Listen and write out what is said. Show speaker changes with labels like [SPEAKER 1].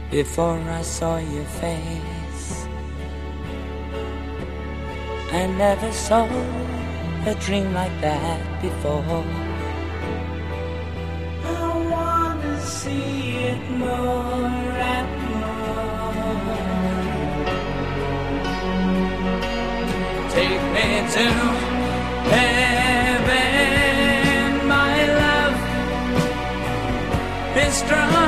[SPEAKER 1] before I saw your face. I never saw a dream like that before. I wanna see it more and more. Take me to heaven, my love. Be strong.